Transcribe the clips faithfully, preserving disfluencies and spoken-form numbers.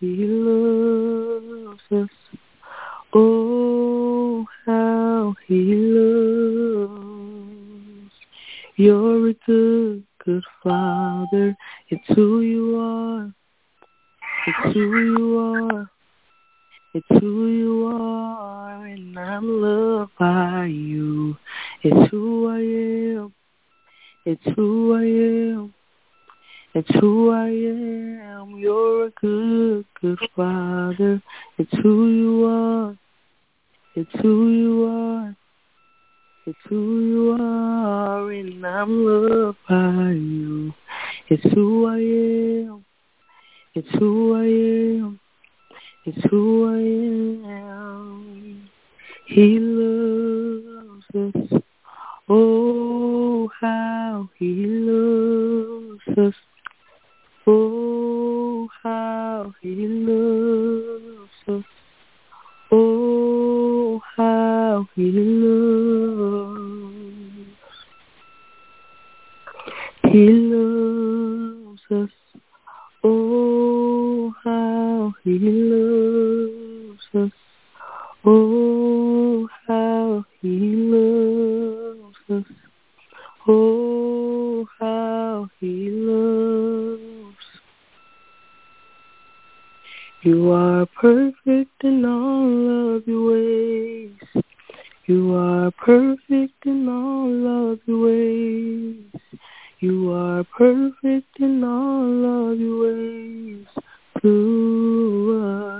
He loves us. Oh, how He loves. You're a good, good Father. It's who you are. It's who you are. It's who you are, and I'm loved by you. It's who I am. It's who I am. It's who I am. You're a good, good Father. It's who you are. It's who you are. It's who you are, and I'm loved by you. It's who I am. It's who I am. It's who I am. He loves us. Oh, how He loves us. Oh, how He loves us. Oh, how He loves. He loves us. Oh, how He loves us. Oh, how He loves us. Oh, how He loves. You are perfect in all of your ways. You are perfect in all of your ways. You are perfect in all of your ways to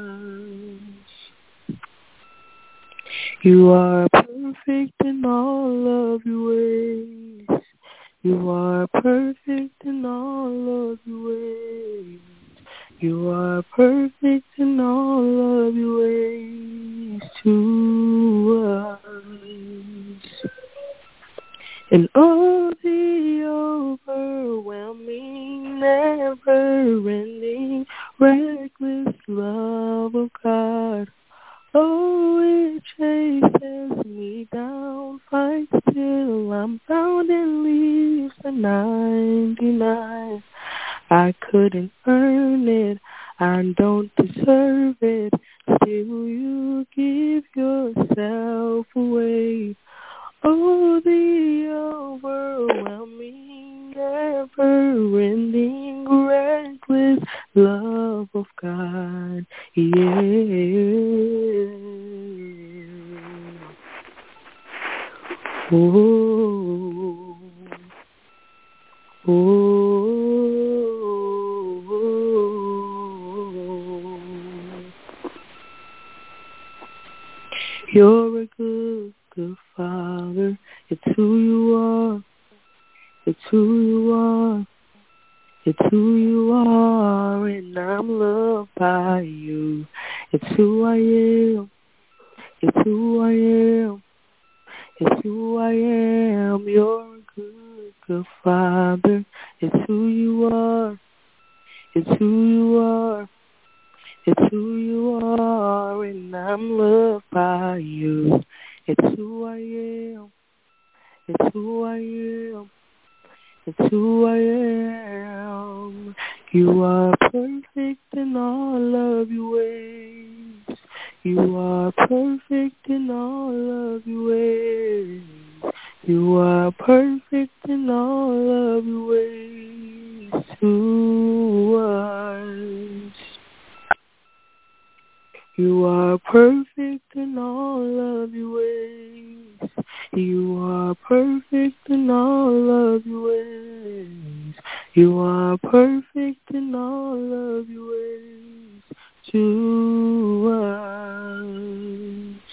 us. You are perfect in all of your ways. You are perfect in all of your ways. You are perfect in all of your ways to us. And all the overwhelming, never-ending, reckless love of God. Oh, it chases me down, fights till I'm found and leaves the ninety-nine. I couldn't earn it, I don't deserve it, still you give yourself away. Oh, the overwhelming, never-ending, reckless love of God, yeah. Oh, oh, you're a good, good Father. It's who you are. It's who you are. It's who you are, and I'm loved by you. It's who I am. It's who I am. It's who I am. You're a good, good Father. It's who you are. It's who you are. It's who you are, and I'm loved by you. It's who I am. It's who I am. It's who I am. You are perfect in all of your ways. You are perfect in all of your ways. You are perfect in all of your ways to us. You are perfect in all of your ways. You are perfect in all of your ways. You are perfect in all of your ways to us.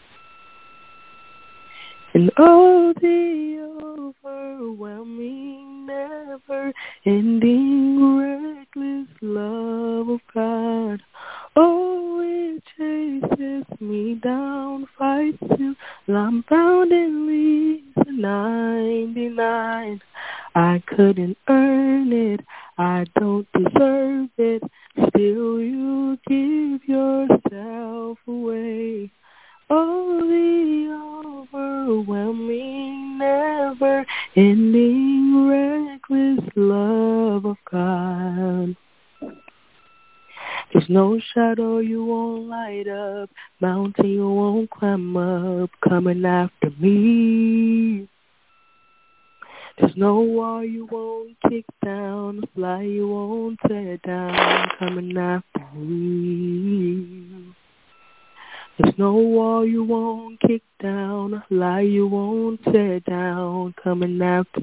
And all the overwhelming, never-ending, reckless love of God. Oh, it chases me down, fights till I'm found and leaves the ninety-nine. I couldn't earn it, I don't deserve it, still you give yourself away. Oh, the overwhelming, never-ending, reckless love of God. There's no shadow you won't light up, mountain you won't climb up, coming after me. There's no wall you won't kick down, a fly you won't tear down, coming after me. There's no wall you won't kick down, a lie you won't tear down, coming after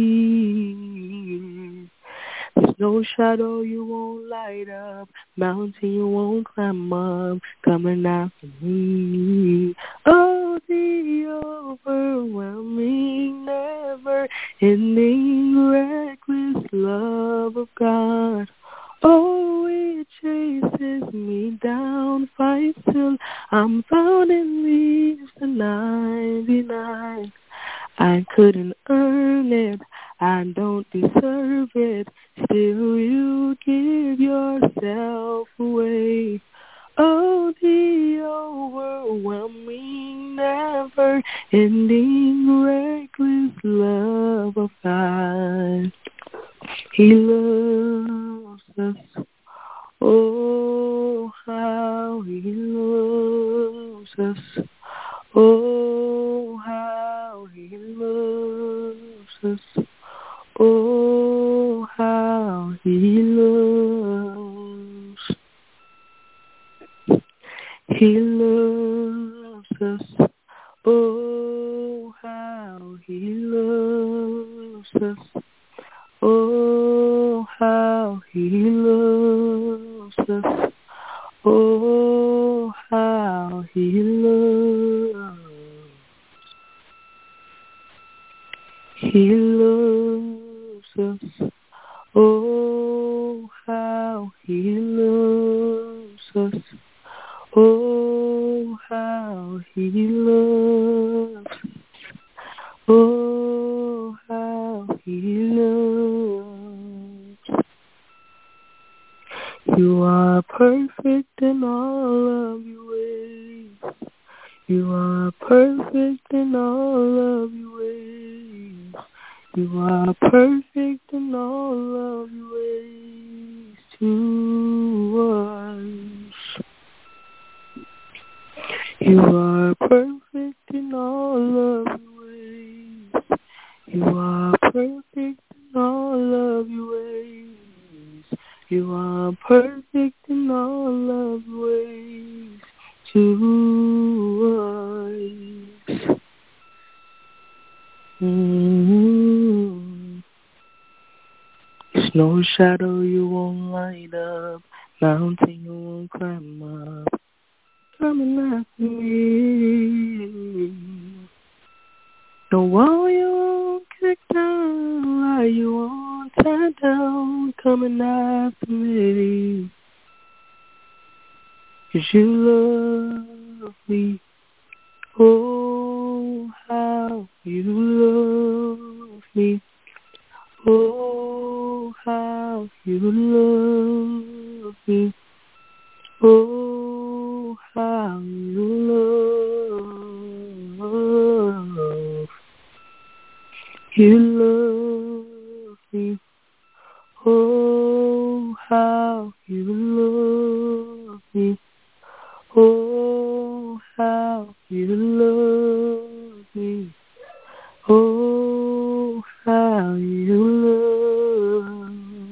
me. There's no shadow you won't light up, mountain you won't climb up, coming after me. Oh, the overwhelming, never-ending, reckless love of God. Oh, it chases me down, fights till I'm found and leaves the ninety-nine. I couldn't earn it, I don't deserve it, still you give yourself away. Oh, the overwhelming, never-ending, reckless love of God. He loves us. Oh, how he loves us. Oh, how he loves us. Oh, how he loves. He loves us. Oh, how he loves us. Oh, how he loves us. Oh, how he loves. He loves us. Oh, how he loves us. Oh, how he loves. Oh, how he loves. You are perfect in all of your ways. You are perfect in all of your ways. You are perfect in all of your ways to us. You are perfect in all of your ways. You are perfect in all of your ways. You are perfect in all of your ways to us. Mm-hmm. There's no shadow you won't light up, mountain you won't climb up, coming after me. No wall you won't kick down, lie you won't tear down, coming after me. 'Cause you love me. Oh, how you love me. Oh, how you love me. Oh, how you love. You love me. Oh, how you love me. Oh, how you love me. Oh, how you love.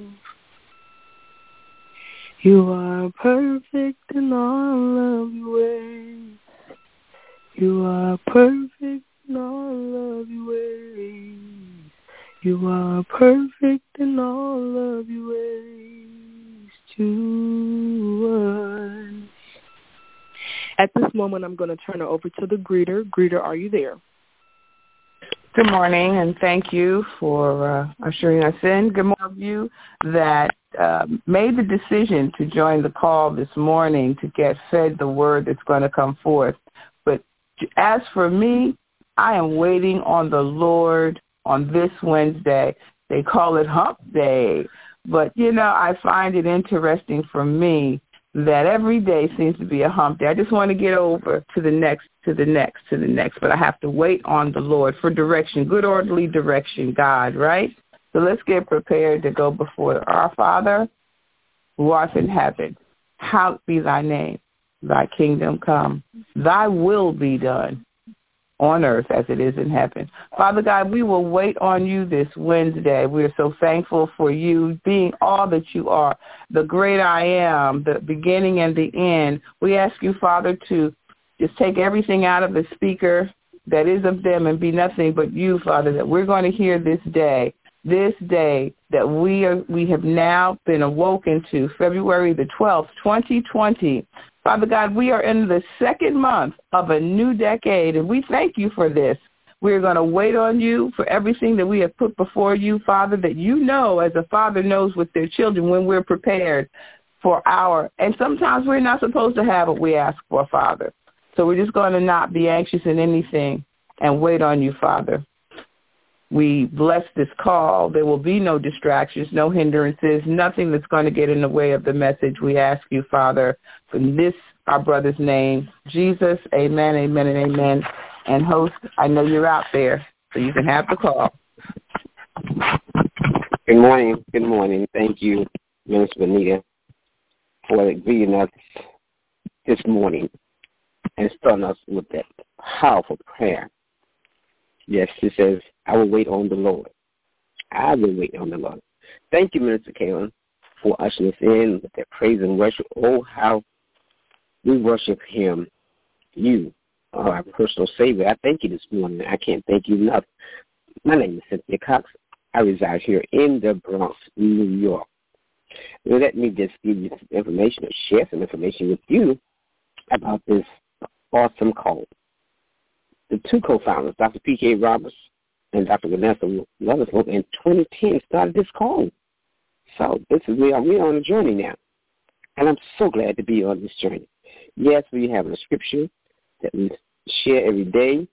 You are perfect in all of your ways. You are perfect in all of your ways. You are perfect in all of your ways to us. At this moment, I'm going to turn it over to the greeter. Greeter, are you there? Good morning, and thank you for uh, ushering us in. Good morning to you that uh, made the decision to join the call this morning to get fed the word that's going to come forth. But as for me, I am waiting on the Lord on this Wednesday. They call it Hump Day. But, you know, I find it interesting for me that every day seems to be a hump day. I just want to get over to the next, to the next, to the next, but I have to wait on the Lord for direction, good orderly direction, God, right? So let's get prepared to go before our Father who art in heaven. hallowed be thy name, thy kingdom come, thy will be done on earth as it is in heaven. Father God, we will wait on you this Wednesday. We are so thankful for you being all that you are, the great I am, the beginning and the end. We ask you, Father, to just take everything out of the speaker that is of them and be nothing but you, Father, that we're going to hear this day, this day that we are, we have now been awoken to, February the twelfth, twenty twenty. Father God, we are in the second month of a new decade, and we thank you for this. We're going to wait on you for everything that we have put before you, Father, that you know, as a father knows with their children, when we're prepared for our, and sometimes we're not supposed to have what we ask for, Father. So we're just going to not be anxious in anything and wait on you, Father. We bless this call. There will be no distractions, no hindrances, nothing that's going to get in the way of the message. We ask you, Father, in this, our brother's name, Jesus, amen, amen, and amen. And host, I know you're out there, so you can have the call. Good morning. Good morning. Thank you, Minister Benita, for greeting us this morning and starting us with that powerful prayer. Yes, it says, I will wait on the Lord. I will wait on the Lord. Thank you, Minister Kaylin, for ushering us in with that praise and worship. Oh, how we worship him, you are our personal Savior. I thank you this morning. I can't thank you enough. My name is Cynthia Cox. I reside here in the Bronx, New York. Now, let me just give you some information or share some information with you about this awesome call. The two co-founders, Doctor P K Roberts and Doctor Vanessa Leatherslope, in twenty ten started this call. So this is we are we are on a journey now, and I'm so glad to be on this journey. Yes, we have a scripture that we share every day,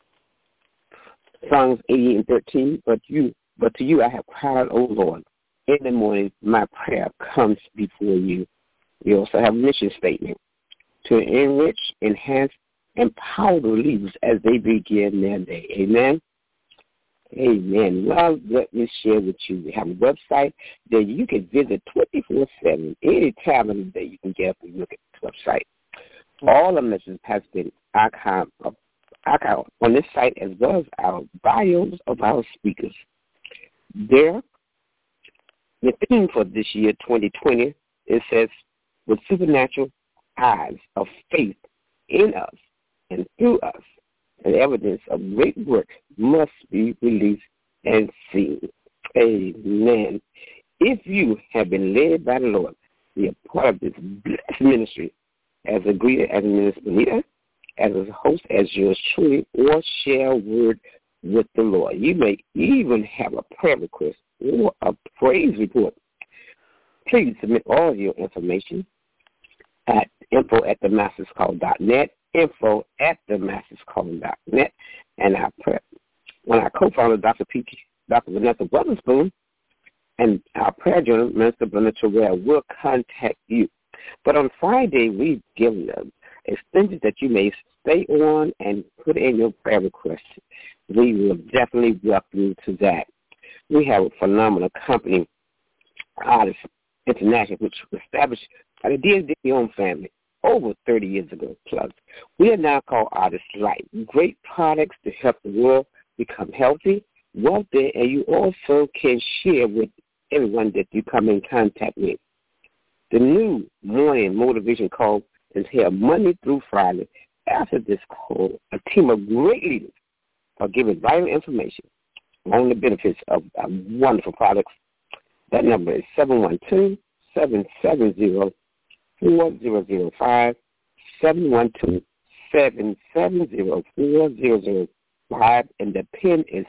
Psalms eighty and thirteen. But you, but to you I have cried, O Lord. In the morning, my prayer comes before you. We also have a mission statement to enrich, enhance, empower the believers as they begin their day. Amen. Amen. Well, let me share with you. We have a website that you can visit twenty-four seven. Any time of the day you can get up and look at this website. All the messages has been archived, archived on this site, as well as our bios of our speakers. There, the theme for this year, twenty twenty, it says, with supernatural eyes of faith in us and through us, and evidence of great work must be released and seen. Amen. If you have been led by the Lord, be a part of this blessed ministry as a greeter, as a minister leader, as a host, as yours truly, or share a word with the Lord. You may even have a prayer request or a praise report. Please submit all your information at info at the masters call dot net, info at the masters call dot net, and our prayer. When our co-founder, Doctor P K, Doctor Vanessa Weatherspoon, and our prayer journal, Minister Brenda Terrell, will contact you. But on Friday, we've given them extensions that you may stay on and put in your prayer requests. We will definitely welcome you to that. We have a phenomenal company, Artists International, which was established by the D S D-owned family over thirty years ago plus. We are now called Artist Light. Great products to help the world become healthy, wealthy, and you also can share with everyone that you come in contact with. The new morning motivation call is held Monday through Friday. After this call, a team of great leaders are giving vital information on the benefits of our wonderful products. That number is seven one two, seven seven zero, four zero zero five, seven one two, seven seven zero, four zero zero five, and the PIN is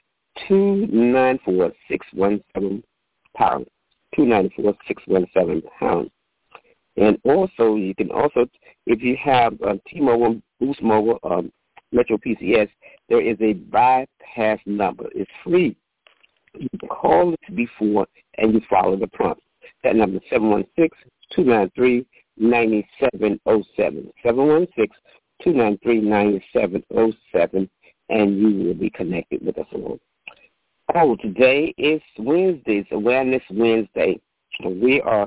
two nine four six one seven pound. two nine four six one seven pounds. And also, you can also, if you have uh, T-Mobile, Boost Mobile, um, Metro P C S, there is a bypass number. It's free. You can call it before and you follow the prompts. That number is seven one six, two nine three, nine seven zero seven. seven one six, two nine three, nine seven zero seven, and you will be connected with us all. Oh, today is Wednesday. It's Awareness Wednesday. We are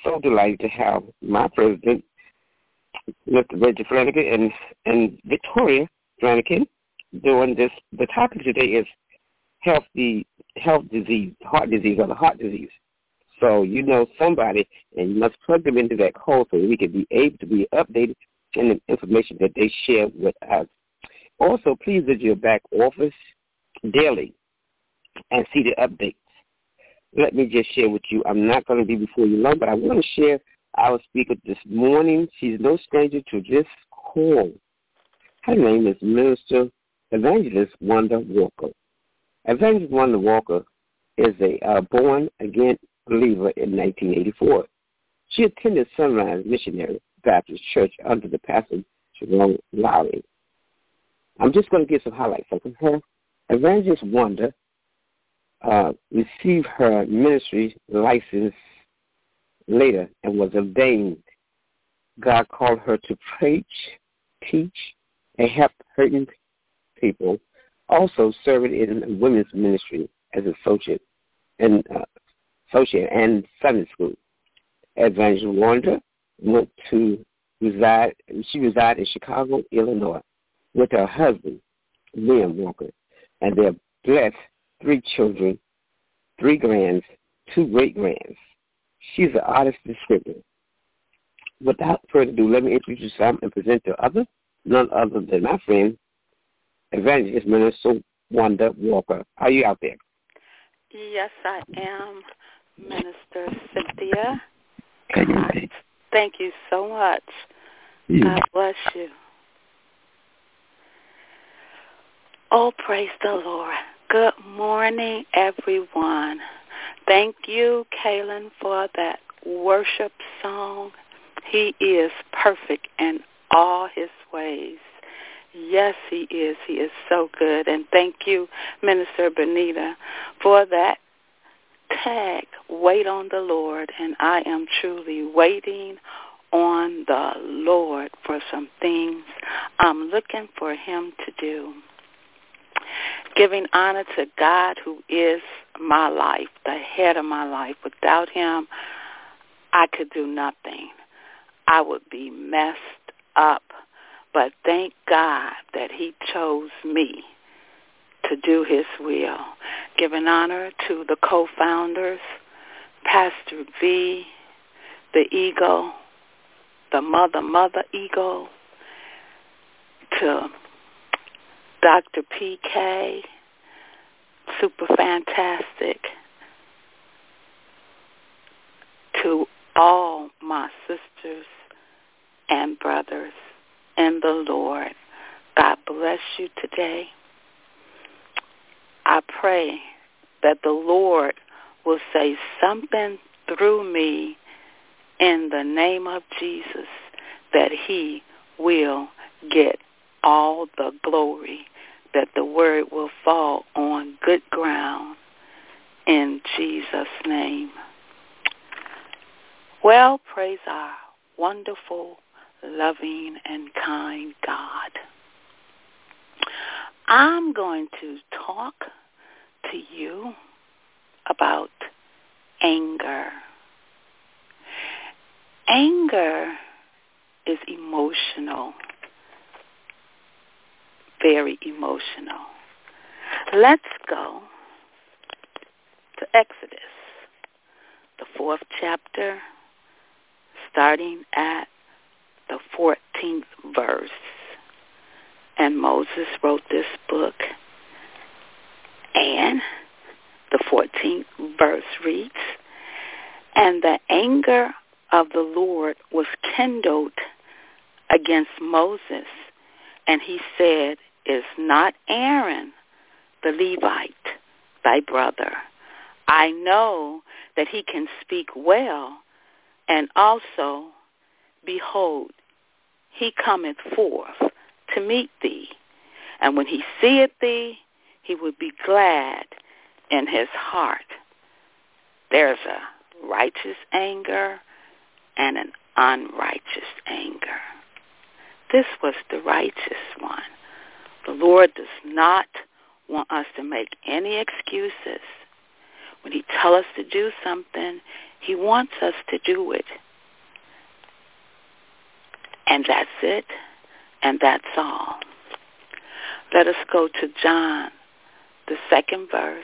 so delighted to have my president, Mister Reggie Flanagan, and, and Victoria Flanagan doing this. The topic today is healthy health disease, heart disease, or the heart disease. So you know somebody, and you must plug them into that code so we can be able to be updated in the information that they share with us. Also, please visit your back office daily and see the updates. Let me just share with you. I'm not going to be before you long, but I want to share our speaker this morning. She's no stranger to this call. Her name is Minister Evangelist Wanda Walker. Evangelist Wanda Walker is a uh, born-again believer in nineteen eighty-four. She attended Sunrise Missionary Baptist Church under the pastor Jerome Lowry. I'm just going to give some highlights from her. Evangelist Wanda uh, received her ministry license later and was ordained. God called her to preach, teach, and help hurting people. Also serving in women's ministry as associate and uh, associate and Sunday school. Evangelist Wanda went to reside. She resided in Chicago, Illinois, with her husband, Liam Walker, and their blessed three children, three grands, two great-grands. She's an artist and scripter. Without further ado, let me introduce some and present to others, none other than my friend, Evangelist Minister Wanda Walker. Are you out there? Yes, I am, Minister Cynthia. God, thank you so much. Yeah. God bless you. Oh, praise the Lord. Good morning, everyone. Thank you, Kaylin, for that worship song. He is perfect in all his ways. Yes, he is. He is so good. And thank you, Minister Benita, for that tag, Wait on the Lord. And I am truly waiting on the Lord for some things I'm looking for him to do. Giving honor to God, who is my life, the head of my life. Without him, I could do nothing. I would be messed up. But thank God that he chose me to do his will. Giving honor to the co-founders, Pastor V, the Eagle, the Mother, Mother Eagle, to Doctor P K, super fantastic, to all my sisters and brothers in the Lord. God bless you today. I pray that the Lord will say something through me in the name of Jesus, that he will get all the glory, that the word will fall on good ground in Jesus' name. Well, praise our wonderful, loving, and kind God. I'm going to talk to you about anger. Anger is emotional, very emotional. Let's go to Exodus, the fourth chapter, starting at the fourteenth verse. And Moses wrote this book, and the fourteenth verse reads, "And the anger of the Lord was kindled against Moses, and he said, Is not Aaron the Levite thy brother? I know that he can speak well, and also, behold, he cometh forth to meet thee, and when he seeth thee, he will be glad in his heart." There's a righteous anger and an unrighteous anger. This was the righteous one. The Lord does not want us to make any excuses. When he tells us to do something, He wants us to do it. And that's it, and that's all. Let us go to John, the second verse,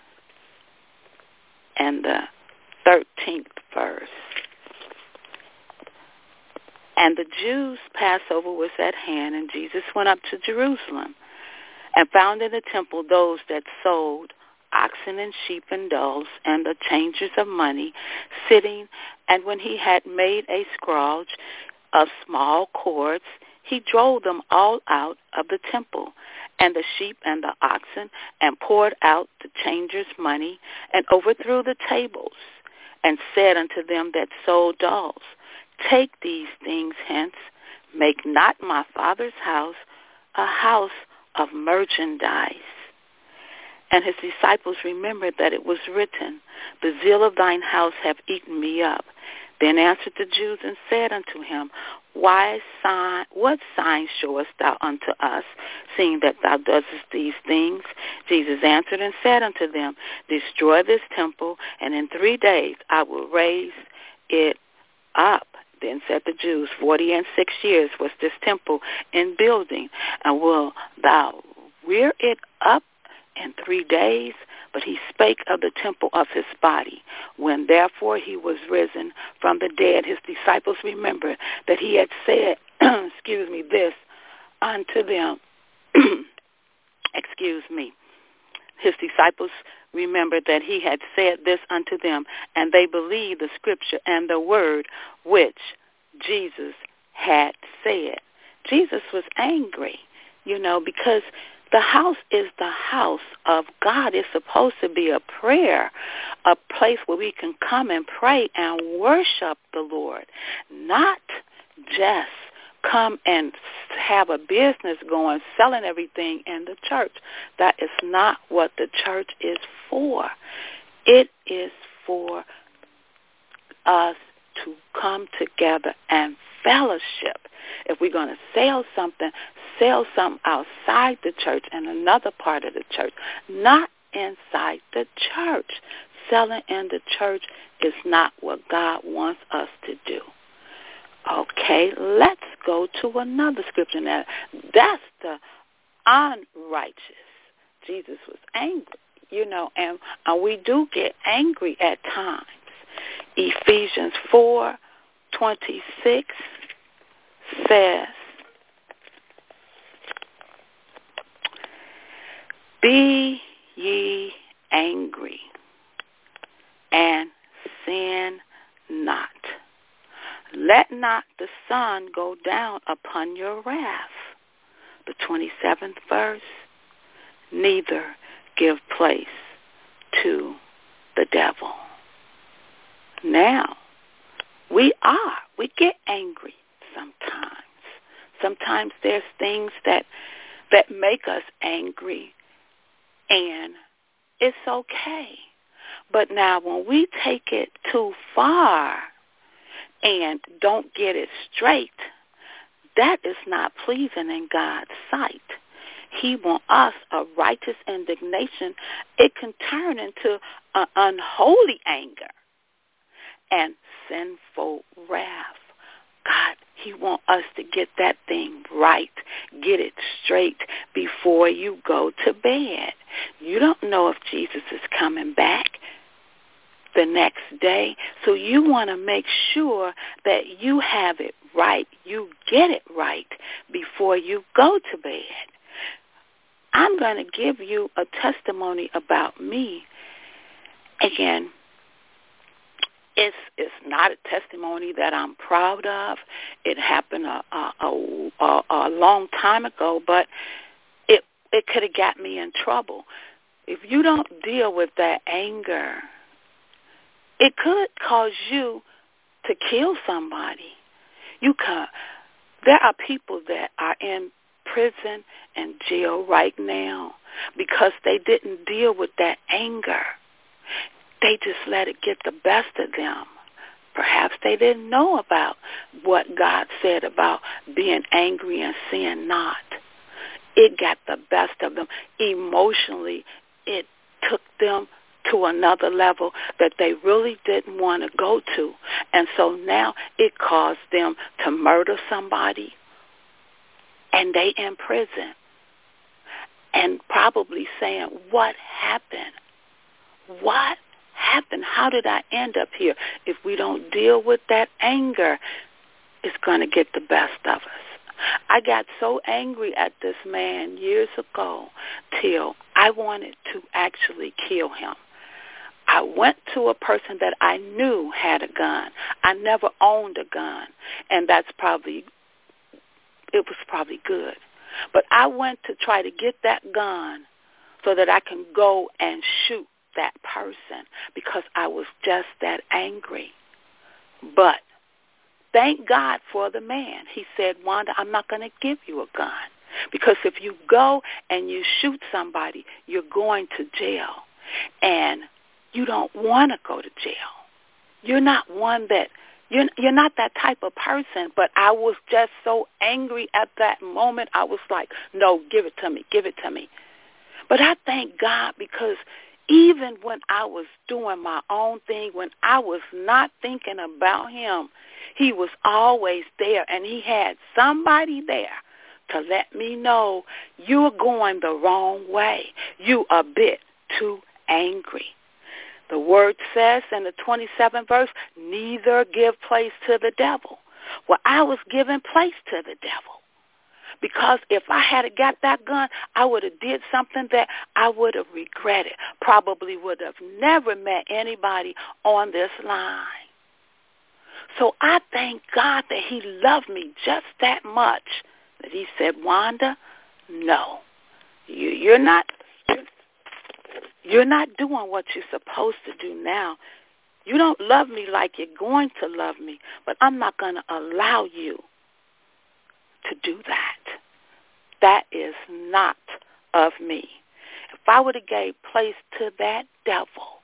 and the thirteenth verse. And the Jews' Passover was at hand, and Jesus went up to Jerusalem, and found in the temple those that sold oxen and sheep and doves, and the changers of money, sitting. And when he had made a scourge of small cords, he drove them all out of the temple, and the sheep and the oxen, and poured out the changers' money, and overthrew the tables, and said unto them that sold doves, Take these things hence, make not my Father's house a house of merchandise. And his disciples remembered that it was written, The zeal of thine house hath eaten me up. Then answered the Jews and said unto him, Why sign, what sign showest thou unto us, seeing that thou doest these things? Jesus answered and said unto them, Destroy this temple, and in three days I will raise it up. Then said the Jews, Forty and six years was this temple in building, and will thou rear it up in three days? But he spake of the temple of his body. When therefore he was risen from the dead, his disciples remembered that he had said, excuse me, this unto them. excuse me. His disciples remembered that he had said this unto them, and they believed the scripture and the word which Jesus had said. Jesus was angry, you know, because the house is the house of God. It's supposed to be a prayer, a place where we can come and pray and worship the Lord, not just come and have a business going, selling everything in the church. That is not what the church is for. It is for us to come together and fellowship. If we're going to sell something, sell something outside the church and another part of the church, not inside the church. Selling in the church is not what God wants us to do. Okay, let's go to another scripture now. That's the unrighteous. Jesus was angry, you know, and, and we do get angry at times. Ephesians four twenty-six says, Be ye angry, and sin not. Let not the sun go down upon your wrath. The twenty-seventh verse, neither give place to the devil. Now, we are. We get angry sometimes. Sometimes there's things that that make us angry, and it's okay. But now when we take it too far and don't get it straight, that is not pleasing in God's sight. He wants us a righteous indignation. It can turn into an unholy anger and sinful wrath. God, he wants us to get that thing right, get it straight before you go to bed. You don't know if Jesus is coming back the next day, so you want to make sure that you have it right, you get it right before you go to bed. I'm going to give you a testimony about me. Again, It's it's not a testimony that I'm proud of. It happened a a, a, a long time ago, but it it could have got me in trouble. If you don't deal with that anger, it could cause you to kill somebody. You can. There are people that are in prison and jail right now because they didn't deal with that anger. They just let it get the best of them. Perhaps they didn't know about what God said about being angry and sin not. It got the best of them. Emotionally, it took them to another level that they really didn't want to go to. And so now it caused them to murder somebody, and they in prison and probably saying, what happened? What happened? How did I end up here? If we don't deal with that anger, it's going to get the best of us. I got so angry at this man years ago till I wanted to actually kill him. I went to a person that I knew had a gun. I never owned a gun, and that's probably, it was probably good. But I went to try to get that gun so that I can go and shoot that person because I was just that angry. But thank God for the man. He said, Wanda, I'm not going to give you a gun because if you go and you shoot somebody, you're going to jail. And you don't want to go to jail. You're not one that, you're, you're not that type of person. But I was just so angry at that moment. I was like, no, give it to me, give it to me. But I thank God because even when I was doing my own thing, when I was not thinking about him, he was always there, and he had somebody there to let me know you're going the wrong way. You a bit too angry. The word says in the twenty-seventh verse, neither give place to the devil. Well, I was giving place to the devil because if I had got that gun, I would have did something that I would have regretted, probably would have never met anybody on this line. So I thank God that he loved me just that much that he said, Wanda, no, you, you're not you're not doing what you're supposed to do now. You don't love me like you're going to love me, but I'm not going to allow you to do that. That is not of me. If I would have gave place to that devil,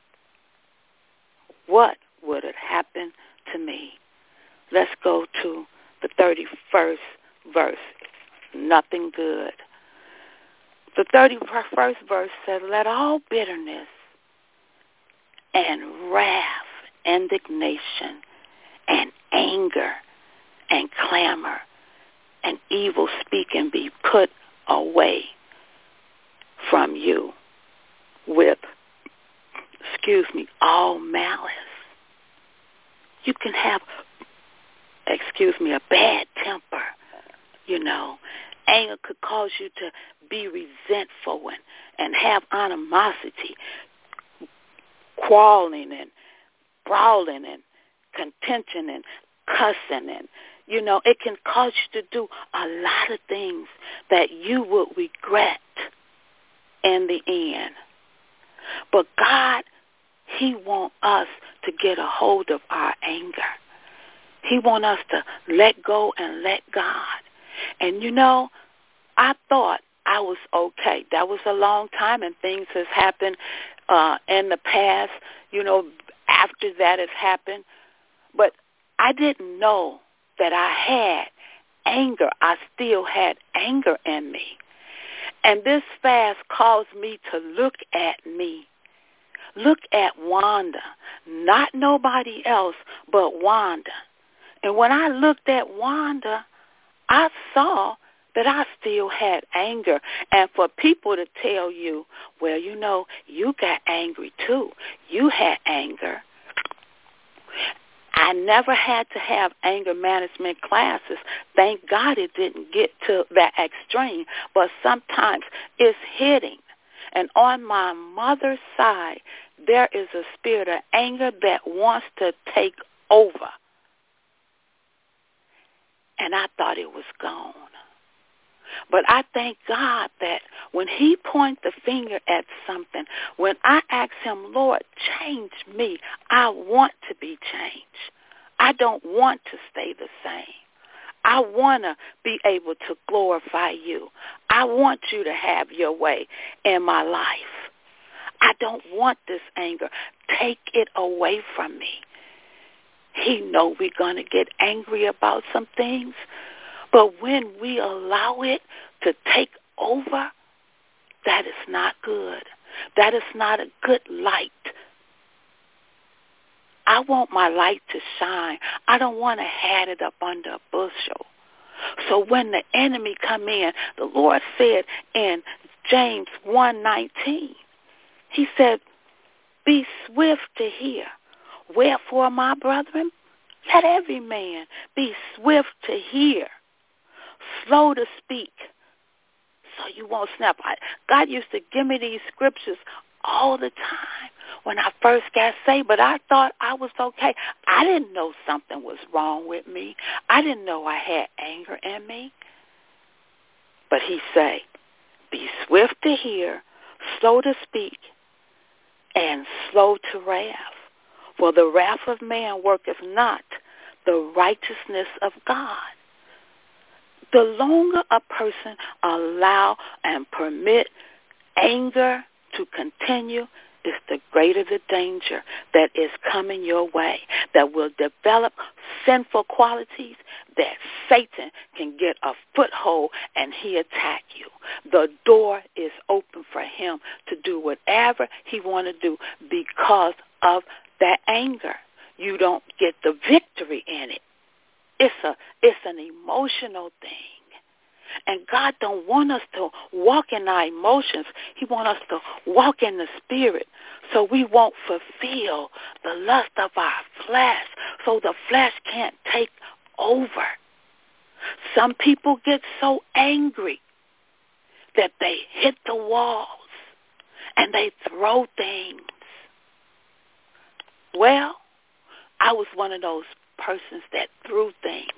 what would have happened to me? Let's go to the thirty-first verse. Nothing good. The thirty-first verse says, let all bitterness and wrath, indignation, and anger, and clamor, and evil speaking be put away from you with, excuse me, all malice. You can have, excuse me, a bad temper, you know. Anger could cause you to be resentful and, and have animosity, quarreling and brawling and contention and cussing. And, you know, it can cause you to do a lot of things that you would regret in the end. But God, he wants us to get a hold of our anger. He wants us to let go and let God. And, you know, I thought I was okay. That was a long time, and things has happened uh, in the past, you know, after that has happened. But I didn't know that I had anger. I still had anger in me. And this fast caused me to look at me. Look at Wanda, not nobody else but Wanda. And when I looked at Wanda, I saw that I still had anger. And for people to tell you, well, you know, you got angry too. You had anger. I never had to have anger management classes. Thank God it didn't get to that extreme. But sometimes it's hitting. And on my mother's side, there is a spirit of anger that wants to take over. And I thought it was gone. But I thank God that when he points the finger at something, when I ask him, Lord, change me, I want to be changed. I don't want to stay the same. I want to be able to glorify you. I want you to have your way in my life. I don't want this anger. Take it away from me. He know we're going to get angry about some things, but when we allow it to take over, that is not good. That is not a good light I want my light to shine. I don't want to hide it up under a bushel. So when the enemy come in, the Lord said in James one nineteen, he said, be swift to hear. Wherefore, my brethren, let every man be swift to hear, slow to speak, so you won't snap. God used to give me these scriptures all the time when I first got saved, but I thought I was okay. I didn't know something was wrong with me. I didn't know I had anger in me. But he say, be swift to hear, slow to speak, and slow to wrath. For the wrath of man worketh not the righteousness of God. The longer a person allow and permit anger to continue, is the greater the danger that is coming your way, that will develop sinful qualities that Satan can get a foothold and he attack you. The door is open for him to do whatever he want to do because of that anger. You don't get the victory in it. It's a it's an emotional thing. And God don't want us to walk in our emotions. He wants us to walk in the Spirit so we won't fulfill the lust of our flesh, so the flesh can't take over. Some people get so angry that they hit the walls and they throw things. Well, I was one of those persons that threw things.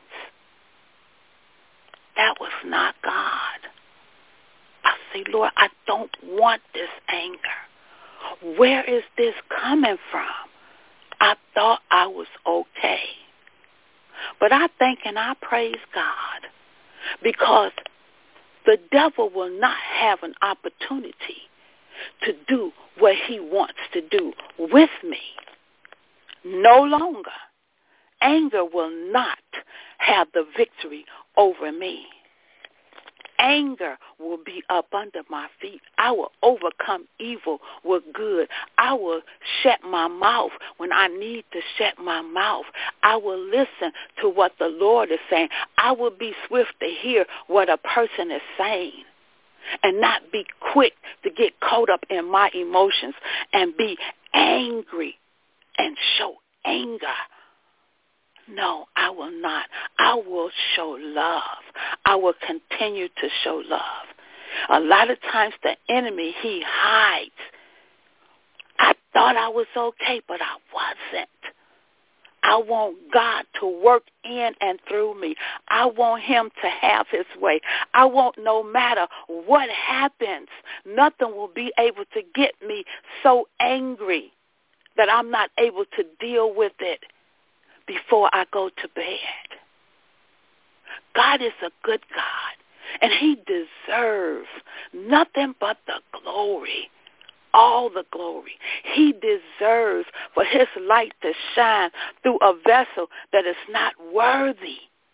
That was not God. I say, Lord, I don't want this anger. Where is this coming from? I thought I was okay. But I thank and I praise God because the devil will not have an opportunity to do what he wants to do with me. No longer. Anger will not have the victory over me. Anger will be up under my feet. I will overcome evil with good. I will shut my mouth when I need to shut my mouth. I will listen to what the Lord is saying. I will be swift to hear what a person is saying and not be quick to get caught up in my emotions and be angry and show anger. No, I will not. I will show love. I will continue to show love. A lot of times the enemy, he hides. I thought I was okay, but I wasn't. I want God to work in and through me. I want him to have his way. I want no matter what happens, nothing will be able to get me so angry that I'm not able to deal with it before I go to bed. God is a good God, and he deserves nothing but the glory, all the glory. He deserves for his light to shine through a vessel that is not worthy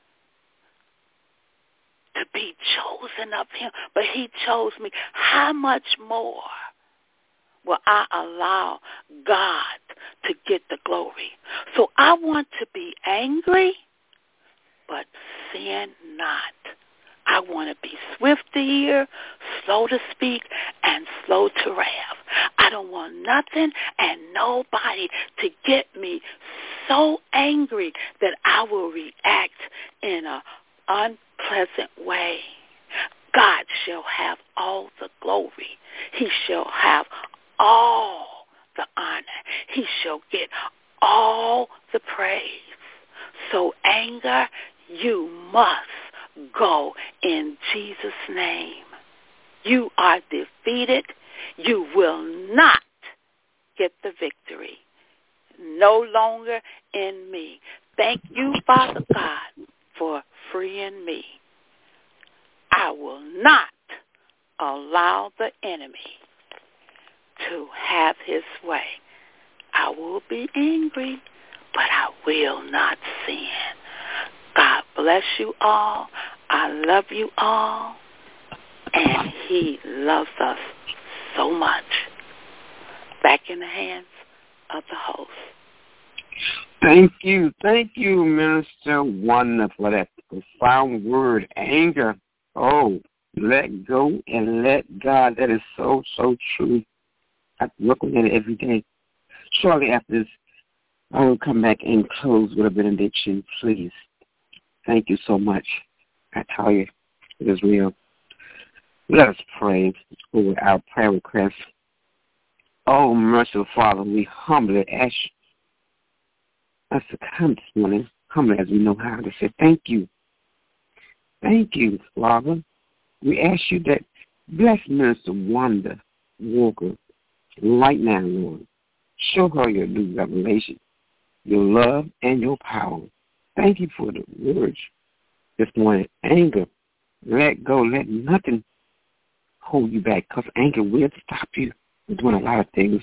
to be chosen of him, but he chose me. How much more will I allow God to get the glory? So I want to be angry, but sin not. I want to be swift to hear, slow to speak, and slow to wrath. I don't want nothing and nobody to get me so angry that I will react in an unpleasant way. God shall have all the glory. He shall have all the honor. He shall get all the praise. So anger, you must go in Jesus' name. You are defeated. You will not get the victory. No longer in me. Thank you, Father God, for freeing me. I will not allow the enemy to have his way. I will be angry, but I will not sin. God bless you all. I love you all. And he loves us so much. Back in the hands of the host. Thank you. Thank you, Minister Wanda, for that profound word, anger. Oh, let go and let God. That is so, so true. I work on it every day. Shortly after this, I will come back and close with a benediction, please. Thank you so much. I tell you, it is real. Let us pray over our prayer requests. Oh, merciful Father, we humbly ask us to come this morning, humbly as we know how, to say thank you. Thank you, Father. We ask you that bless Minister Wanda Walker right now, Lord. Show her your new revelation, your love, and your power. Thank you for the words this morning. Anger, let go. Let nothing hold you back, because anger will stop you from doing a lot of things.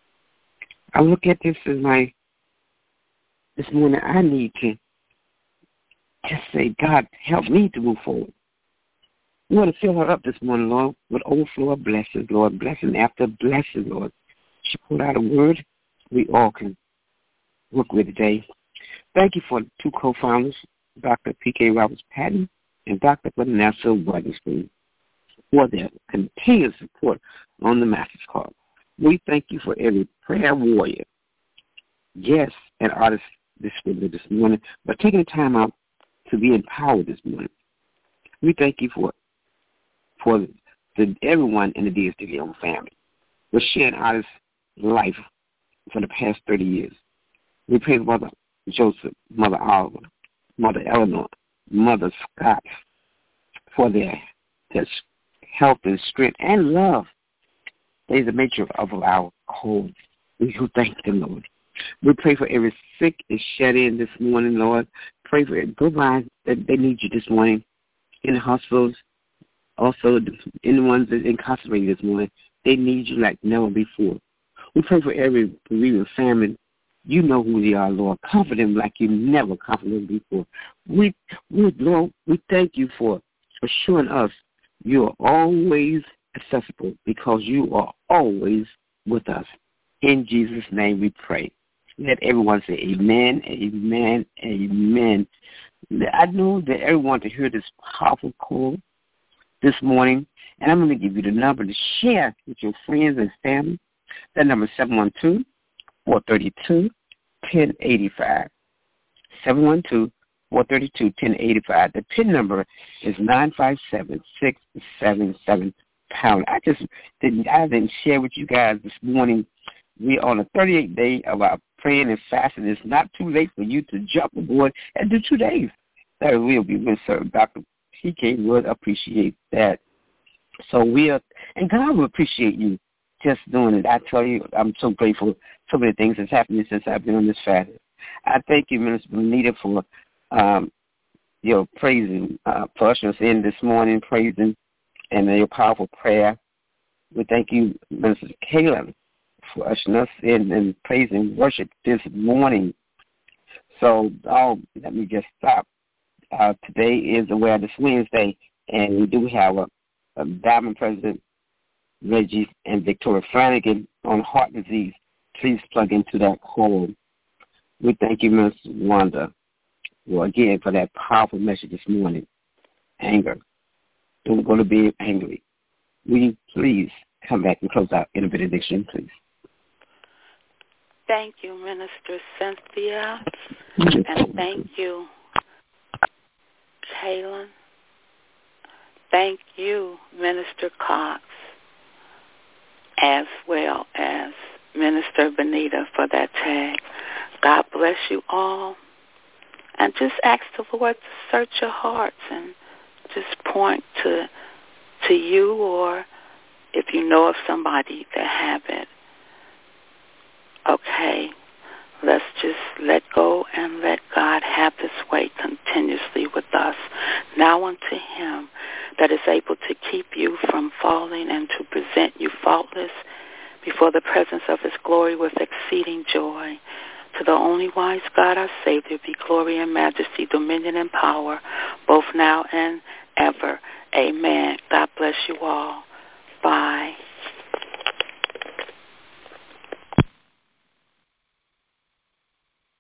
I look at this as my, this morning I need to just say, God, help me to move forward. We want to fill her up this morning, Lord, with overflow of blessings, Lord, blessing after blessing, Lord. She put out a word we all can work with today. Thank you for the two co-founders, Doctor P K Roberts-Patton and Doctor Vanessa Weatherspoon, for their continued support on the Master's Call. We thank you for every prayer warrior, guest, and artist distributor this morning, but taking the time out to be empowered this morning. We thank you for for the, everyone in the D S W family. We're sharing artist life for the past thirty years. We pray for Mother Joseph, Mother Oliver, Mother Eleanor, Mother Scott for their, their health and strength and love. They're the nature of our call. We do thank them, Lord. We pray for every sick and shed in this morning, Lord. Pray for it. Go by that they need you this morning in the hospitals, also in the ones that are incarcerated this morning. They need you like never before. We pray for every bereaved family. You know who they are, Lord. Comfort them like you never comforted them before. We, we, Lord, we thank you for assuring us you are always accessible because you are always with us. In Jesus' name we pray. Let everyone say amen, amen, amen. I know that everyone to hear this powerful call this morning, and I'm going to give you the number to share with your friends and family. That number is seven one two, four three two, one zero eight five. seven one two, four three two, one zero eight five. The PIN number is nine five seven, six seven seven pound. I just didn't, I didn't share with you guys this morning. We're on the thirty-eighth day of our praying and fasting. It's not too late for you to jump aboard and do two days. That will be with Sir Doctor P K would appreciate that. So we are, and God will appreciate you just doing it. I tell you, I'm so grateful. So many things has happened since I've been on this fast. I thank you, Minister Benita, for um, your praising, uh, for ushering us in this morning, praising, and your powerful prayer. We thank you, Minister Kaylin, for ushering us in and praising worship this morning. So, oh, let me just stop. Uh, today is Awareness Wednesday, and we do have a, a Diamond President, Reggie and Victoria Flanagan, on heart disease. Please plug into that call. We thank you, Miz Wanda, well, again, for that powerful message this morning. Anger. Don't go to bed angry. Will you please come back and close out in a benediction, please? Thank you, Minister Cynthia, and thank you, Kaylin. Thank you, Minister Cox, as well as Minister Benita, for that tag. God bless you all. And just ask the Lord to search your hearts and just point to to you, or if you know of somebody that have it. Okay, let's just let go and let God have his way continuously with us. Now unto him that is able to keep you from falling and to present you faultless before the presence of his glory with exceeding joy. To the only wise God, our Savior, be glory and majesty, dominion and power, both now and ever. Amen. God bless you all. Bye.